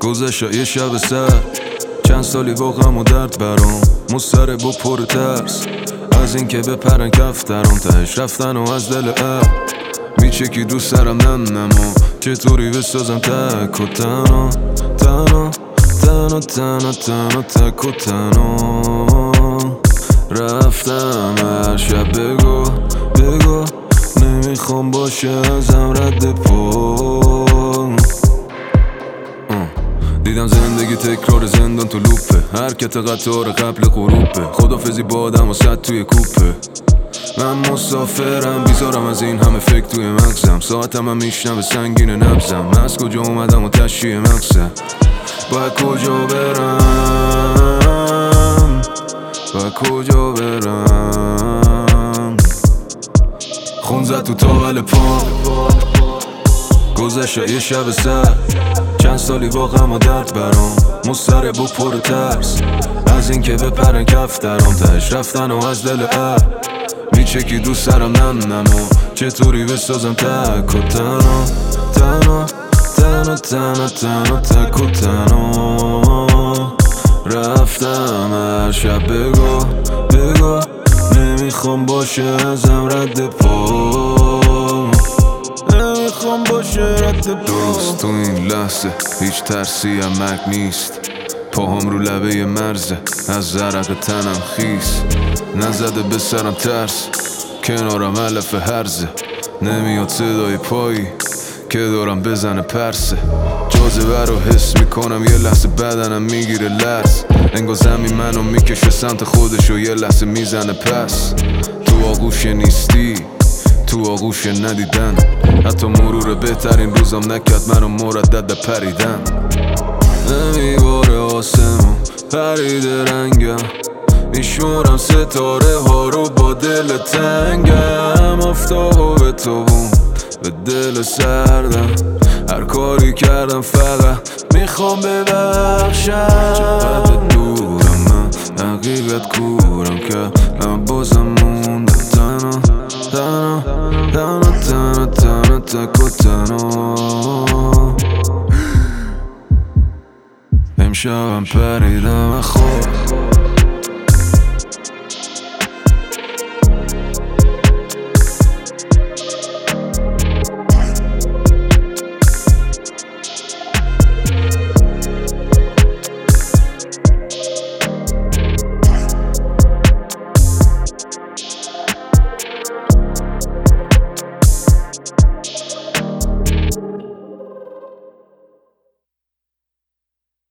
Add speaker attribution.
Speaker 1: گذشت یه شب سر چند سالی با غم و درد برام مستره با پر ترس از این که بپرن کف درام تهش رفتن و از دل میچکی دوست دارم نمو چطوری بسازم تک و تنها تک و تنها رفتم هر شب بگو نمیخوام باشه ازم رد پا دیدم زندگی تکرار زندان تو لوپه حرکت قطار قبل غروبه خدافزی با آدم و صد توی کوپه من مسافرم بیزارم از این همه فکر توی مغزم ساعتم هم میشنم سنگین نبزم از کجا اومدم و تشریح مقصد باید کجا برم خون زد تو تاول پام گذشت یه شب سر چند سالی با غم و درد برام مستره با پر ترس از این که بپرن کف درام تهش رفتن و از دل میچکی دوست دارم نمو چطوری بسازم تک و تنها تک و تنها رفتم هر شب بگو نمیخوام باشه ازم رد پا نمیخوام باشه رد پا دوست تو این لحظه هیچ ترسی هم مرگ نیست پاهم رو لبه مرزه از زرق تنم خیس نزده به سرم ترس کنارم علف هرزه نمیاد صدای پایی که دارم بزنه پرسه جاذبه رو حس میکنم یه لحظه بدنم میگیره لرز انگار زمین منو میکشه سمت خودش و یه لحظه میزنه پس تو آغوش نیستی تو آغوش ندیدن حتی مرور بهترین روزم نکرد منو مردد پریدن نمیباره آسمون پرید رنگم میشمارم ستاره ها رو با دل تنگم آفتابو به تو به دل سردم هر کاری کردم فقط میخوام ببخشم چقدر دورم من حقیقت کورم که من بازم موندم تنها تک و تنها امشبم پریدم خواب